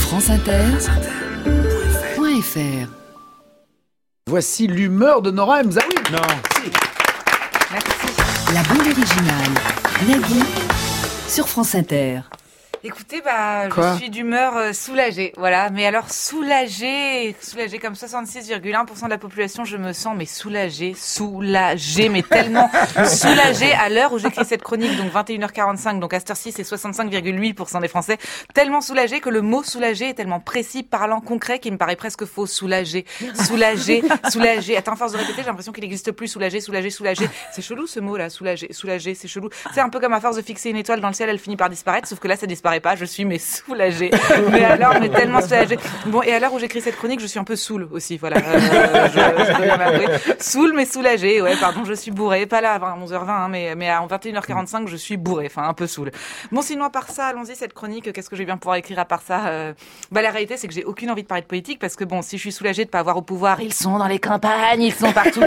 franceinter.fr. Voici l'humeur de Nora Mzaoui. Non. Si. Merci. La bande originale. Nagui sur France Inter. Écoutez, Quoi je suis d'humeur soulagée, voilà. Mais alors soulagée comme 66,1% de la population, je me sens soulagée, mais tellement soulagée à l'heure où j'écris cette chronique, donc 21h45, donc à cette heure-ci, c'est 65,8% des Français, tellement soulagée que le mot soulagé est tellement précis, parlant, concret, qu'il me paraît presque faux. Soulagé. Attends, à force de répéter, j'ai l'impression qu'il n'existe plus. Soulagé. C'est chelou ce mot-là, soulagé, c'est chelou. C'est un peu comme à force de fixer une étoile dans le ciel, elle finit par disparaître, sauf que là, ça disparaît pas, je suis soulagée. mais tellement soulagée. Bon, et à l'heure où j'écris cette chronique, je suis un peu saoule aussi, voilà. Je dois m'avouer. Saoule mais soulagée, ouais, pardon, je suis bourrée, pas là à 11h20, hein, mais à 21h45, je suis bourrée, enfin un peu saoule. Bon, sinon à part ça, allons-y cette chronique, qu'est-ce que je vais bien pouvoir écrire à part ça la réalité c'est que j'ai aucune envie de parler de politique parce que bon, si je suis soulagée de pas avoir au pouvoir, ils sont dans les campagnes, ils sont partout.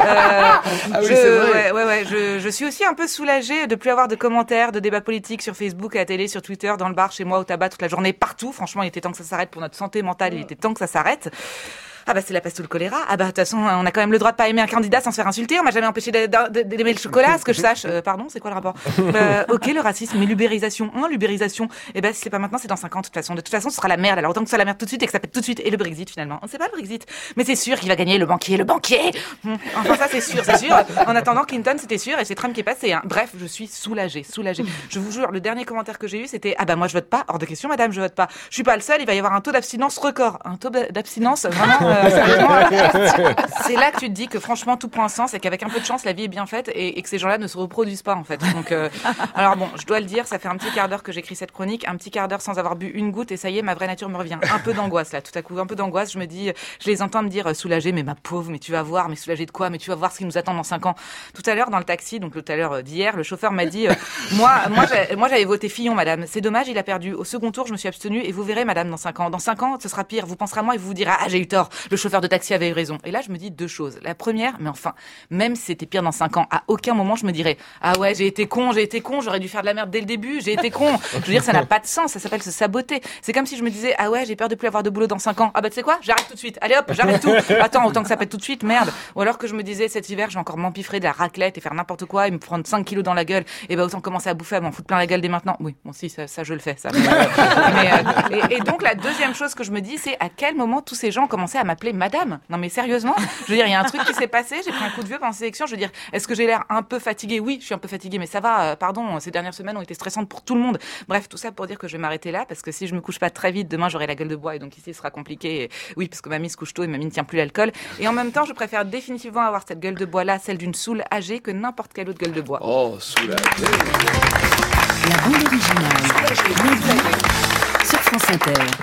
Je suis aussi un peu soulagée de plus avoir de commentaires, de débats politiques sur Facebook, à la télé, sur Twitter, dans le bar, chez moi, au tabac, toute la journée, partout. Franchement, il était temps que ça s'arrête pour notre santé mentale, il était temps que ça s'arrête. C'est la peste ou le choléra. De toute façon, on a quand même le droit de pas aimer un candidat sans se faire insulter. On m'a jamais empêché d'aimer le chocolat, à ce que je sache. Pardon, c'est quoi le rapport? Ok, le racisme, mais l'ubérisation. L'ubérisation. Si c'est pas maintenant, c'est dans 5 ans, de toute façon. De toute façon, ce sera la merde. Alors, autant que ce soit la merde tout de suite et que ça pète tout de suite. Et le Brexit, finalement. On ne sait pas le Brexit. Mais c'est sûr qu'il va gagner le banquier. Enfin, ça, c'est sûr. En attendant, Clinton, c'était sûr et c'est Trump qui est passé, hein. Bref, je suis soulagée. Je vous jure, le dernier commentaire que j'ai eu, c'était, moi, je vote pas. Hors de question, madame, je vote pas. Je suis pas le seul. Il va y avoir un taux d'abstinence record. Un taux d'abstinence, vraiment, sérieusement. C'est là que tu te dis que franchement tout prend un sens et qu'avec un peu de chance la vie est bien faite et que ces gens-là ne se reproduisent pas en fait. Donc alors bon, je dois le dire, ça fait un petit quart d'heure que j'écris cette chronique, un petit quart d'heure sans avoir bu une goutte et ça y est, ma vraie nature me revient. Un peu d'angoisse là, tout à coup, un peu d'angoisse. Je me dis, je les entends me dire soulagée, mais ma pauvre, mais tu vas voir, mais soulagée de quoi? Mais tu vas voir ce qui nous attend dans 5 ans. Tout à l'heure dans le taxi, donc tout à l'heure d'hier, le chauffeur m'a dit, moi j'avais voté Fillon, madame. C'est dommage, il a perdu. Au second tour, je me suis abstenue et vous verrez, madame, dans 5 ans. Dans 5 ans, ce sera pire. Vous penserez à moi et vous vous direz, j'ai eu tort. Le chauffeur de taxi avait eu raison. Et là, je me dis 2 choses. La première, mais enfin, même si c'était pire dans 5 ans, à aucun moment je me dirais, j'ai été con, j'aurais dû faire de la merde dès le début, j'ai été con. Je veux dire, ça n'a pas de sens, ça s'appelle se saboter. C'est comme si je me disais, j'ai peur de plus avoir de boulot dans 5 ans. Tu sais quoi? J'arrête tout de suite. Allez hop, j'arrête tout. Attends, autant que ça pète tout de suite, merde. Ou alors que je me disais, cet hiver, je vais encore m'empiffrer de la raclette et faire n'importe quoi et me prendre 5 kilos dans la gueule. Et autant commencer à bouffer, à m'en foutre plein la gueule dès maintenant. Oui, bon, si, ça je le fais, ça. Et donc, la deuxième chose que je me dis, c'est à quel moment tous ces gens ont commencé à m'appeler madame? Non, mais sérieusement? Je veux dire, il y a un truc qui s'est passé, j'ai pris un coup de vieux pendant ces élections, je veux dire, est-ce que j'ai l'air un peu fatiguée? Oui, je suis un peu fatiguée, mais ça va, pardon, ces dernières semaines ont été stressantes pour tout le monde. Bref, tout ça pour dire que je vais m'arrêter là, parce que si je me couche pas très vite, demain j'aurai la gueule de bois, et donc ici ce sera compliqué. Et oui, parce que mamie se couche tôt et mamie ne tient plus l'alcool. Et en même temps, je préfère définitivement avoir cette gueule de bois là, celle d'une soule âgée, que n'importe quelle autre gueule de bois. Oh, soulagée. La bande originale. Sur France Inter.